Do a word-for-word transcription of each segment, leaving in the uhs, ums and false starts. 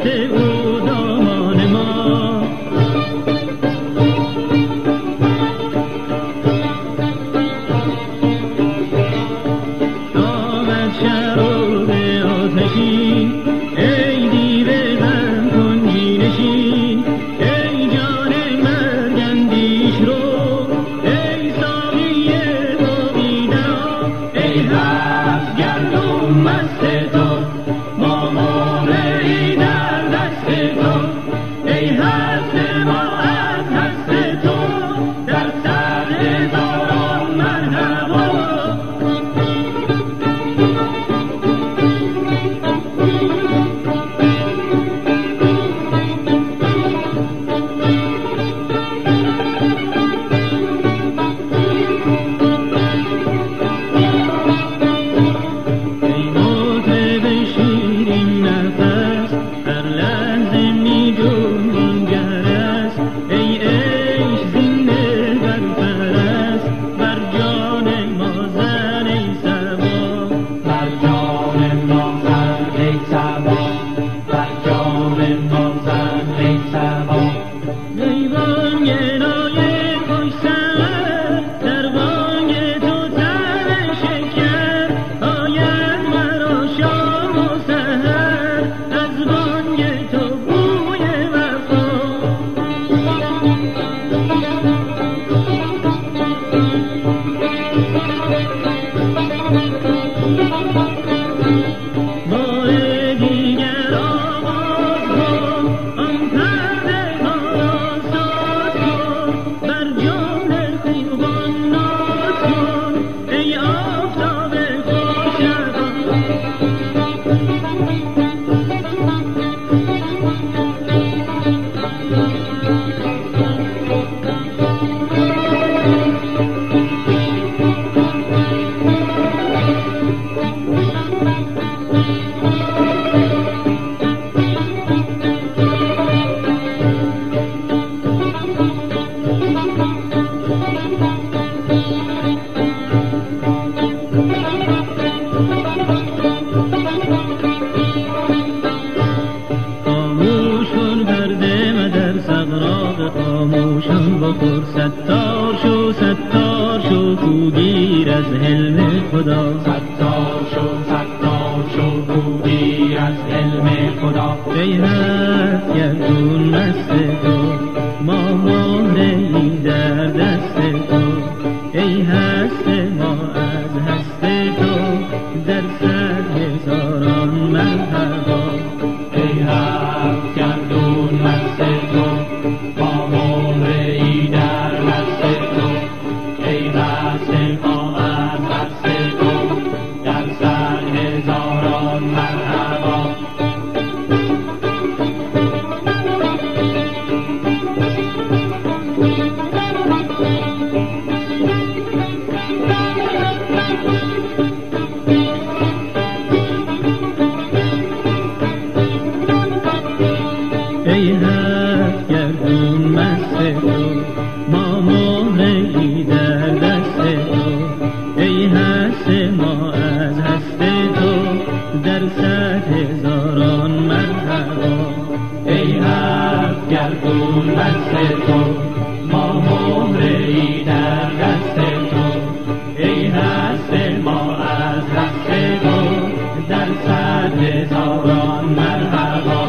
دست او دامان ما. آمد شراب آتشین ای دیو غم کنجی نشین، ای جان مرگ اندیش رو، ای ساقی باقی درا، ای هفت گردون مست تو، ما مهره در دست تو، ای هست ما از هست تو، در صد هزاران مرحبا. خاموشان بخور ستار شو ستار شو کوگیر از حلم خدا، ستار شو ستار شو کوگیر از حلم خدا. ای هفت گردون مست تو، ما مهره‌ای در دست تو، ای هست ما از هست تو، در صد هزاران مرحبا. ای هفت گردون مست تو، ما مهره‌ای در دست تو، ای هست ما از هست تو، در صد هزاران مرحبا. ای هفت گردون مست تو، ما مهره‌ای در دست تو، ای هست ما از هست تو، در صد هزاران مرحبا. ای هفت گردون مست تو، ما مهره‌ای در دست تو، ای هست ما از هست تو، در صد هزاران مرحبا.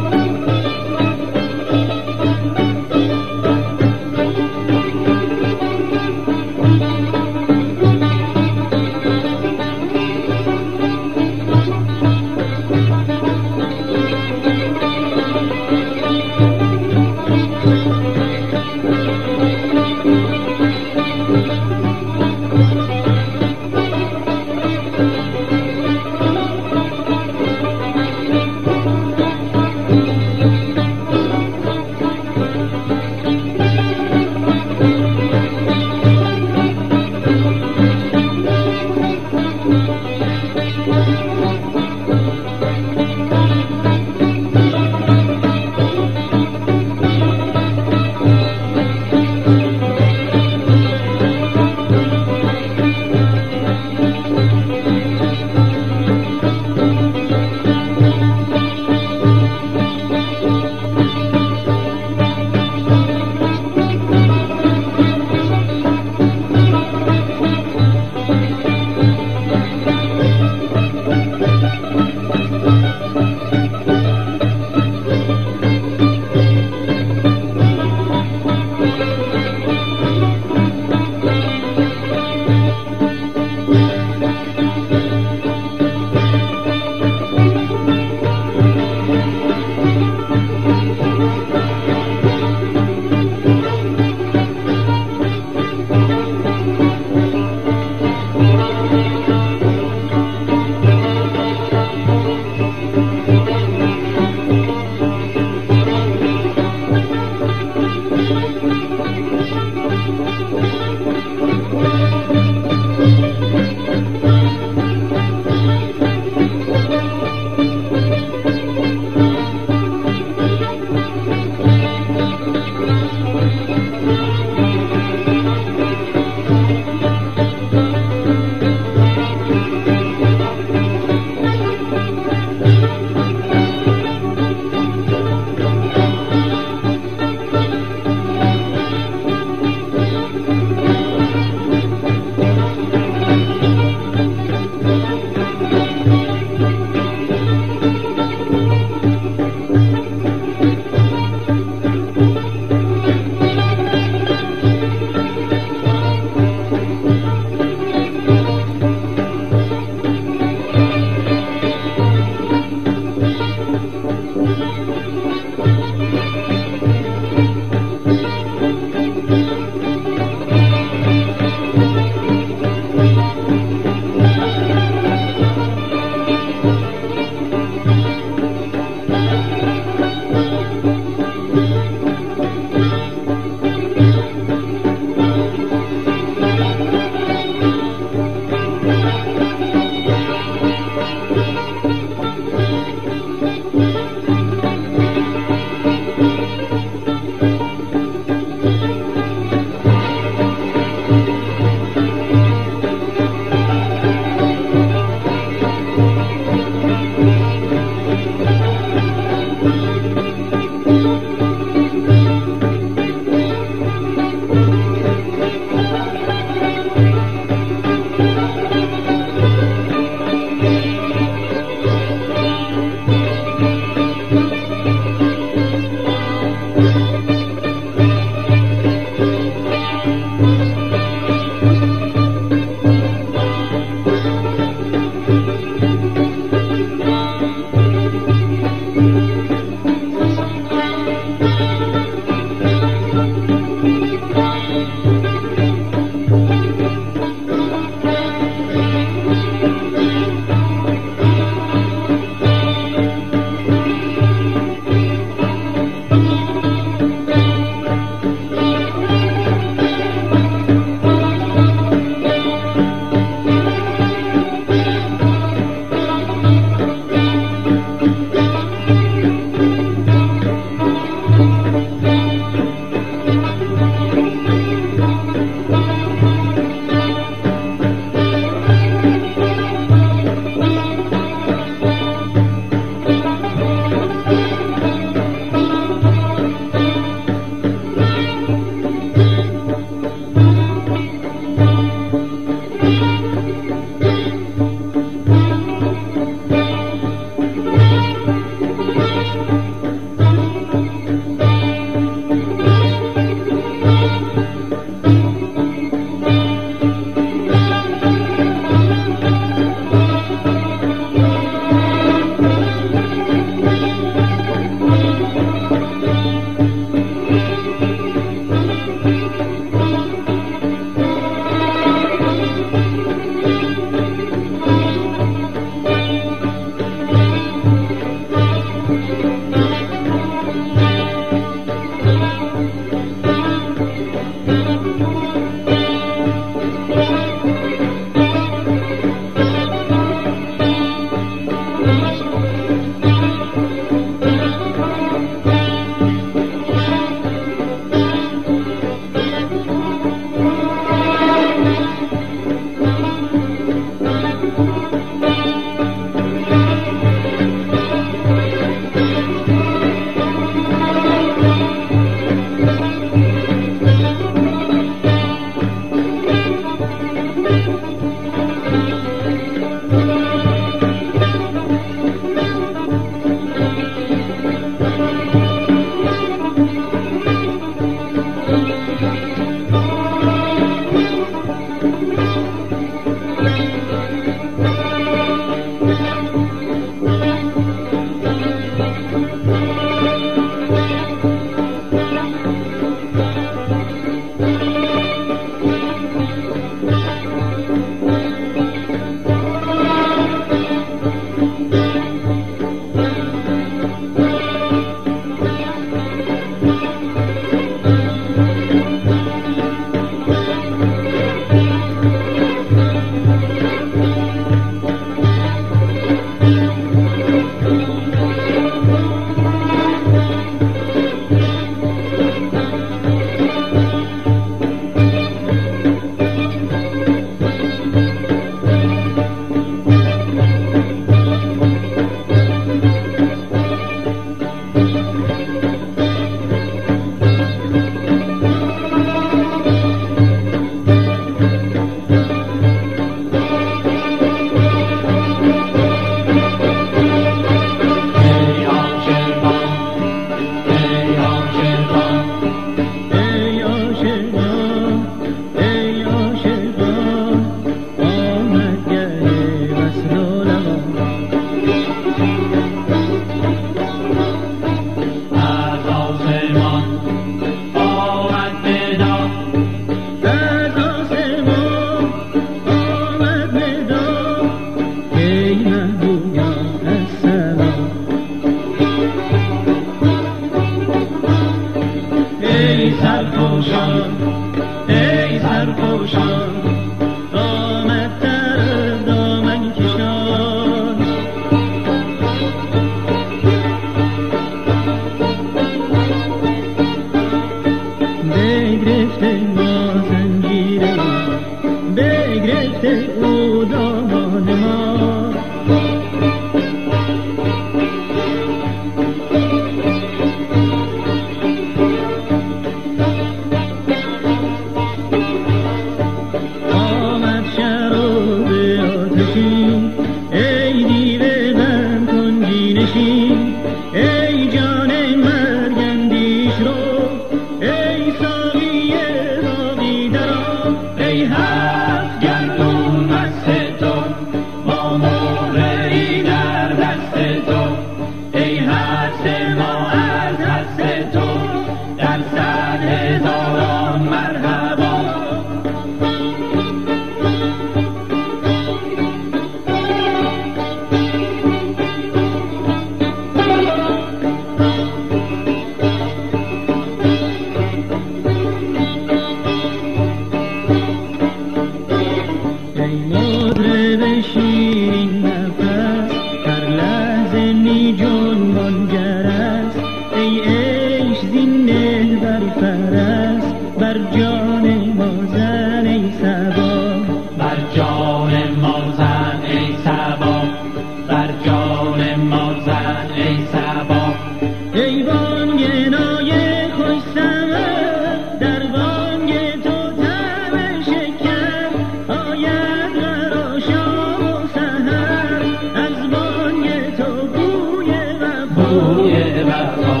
جان ما زن ای صبا. ای بانگنای خوش سمر در بانگ تو طعم شکر آید قرار شام و سحر از بانگ تو بوی وفا بوی وفا.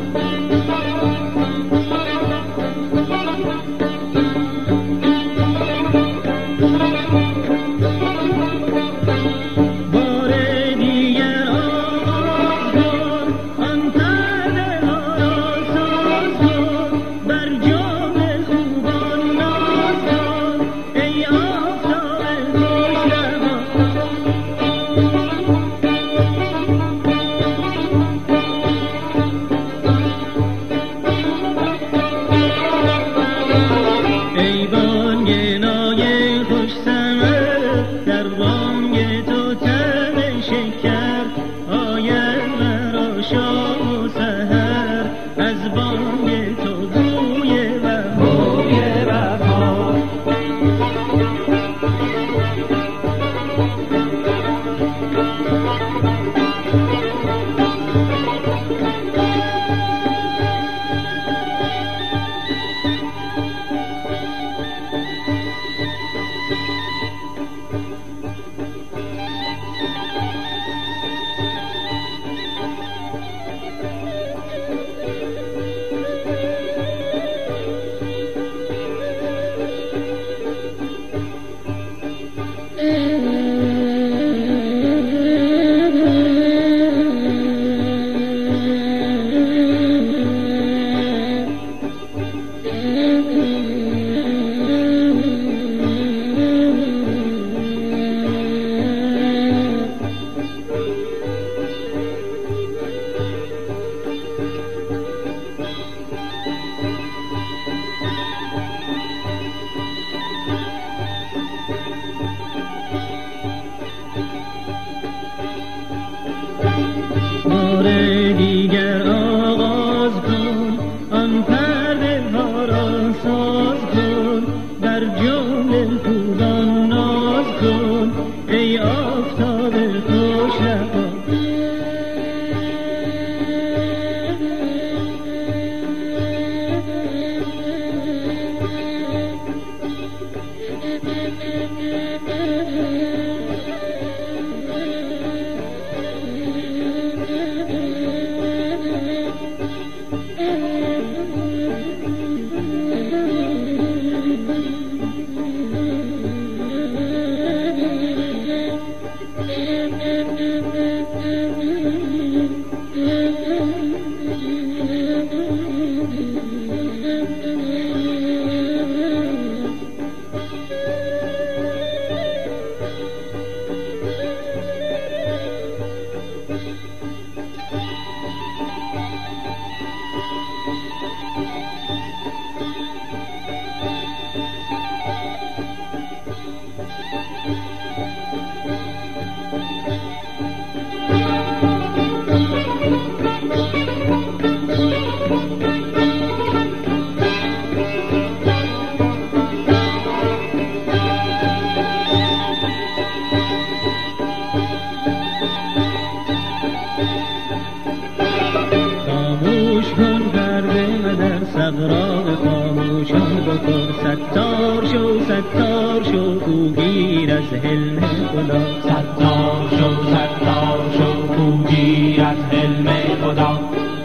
سغراق خاموشان بکن ستار شو ستار شو کوگیر از حلم خدا. ستار شو ستار شو کوگیر از حلم خدا.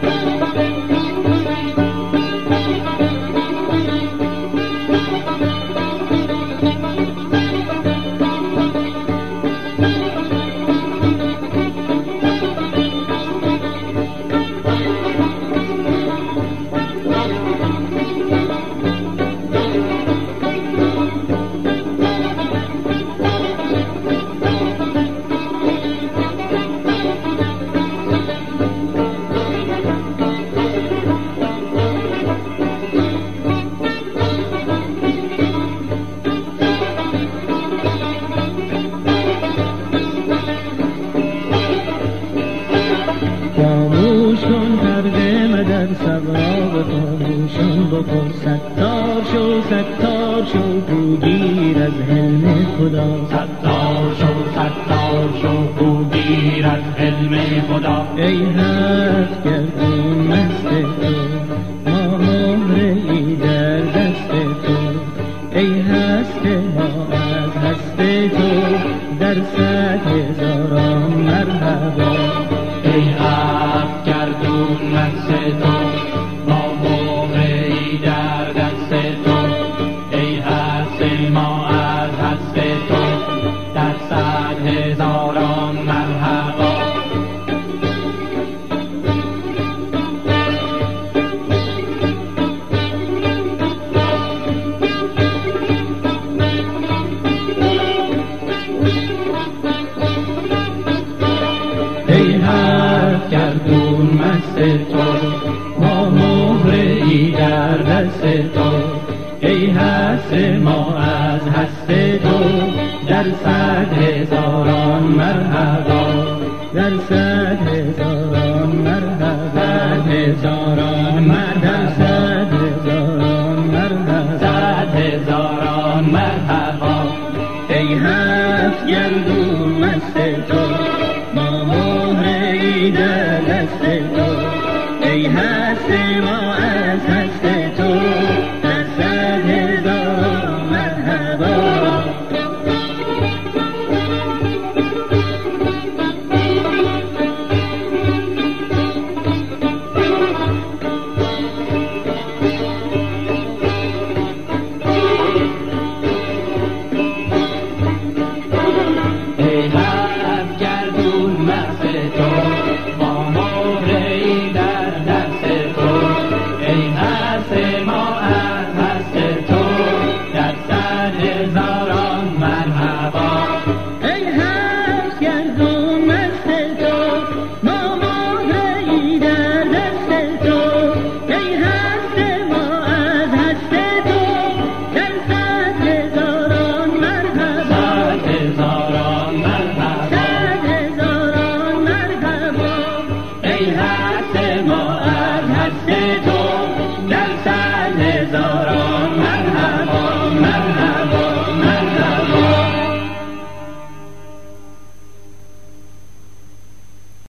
سغراق خاموشان بکن ستار شو ستار شو کوگیر از حلم خدا. ستار شو ستار شو کوگیر از از علم خدا. ای هفت گردون مست تو، ما مهره ای در دست تو. ای هست ما از هست تو، در صد هزاران مرحبا. ای هفت گردون مست تو، ما مهره ای در دست تو. ای هست ما از هست تو، در صد هزاران مرحبا. ای هفت گردون مست تو، ما مهره ای در دست تو. ای هست ما از هست تو، در صد هزاران مرحبا. در صد هزاران مرحبا. صد هزاران مرحبا. صد هزاران مرحبا. صد هزاران مرحبا. ای هفت گردون مست تو، ما مهره ای در دست تو. ای هست ما از هست تو، در صد هزاران مرحبا. ای هفت گردون مست تو، ما مهره ای در دست تو. ای هست ما از هست تو، در صد هزاران مرحبا. ای هفت گردون مست تو، ما مهره ای در دست تو. ای هست ما از هست تو، در صد هزاران مرحبا. صد هزاران مرحبا. صد هزاران مرحبا. ای هست ما از هست تو،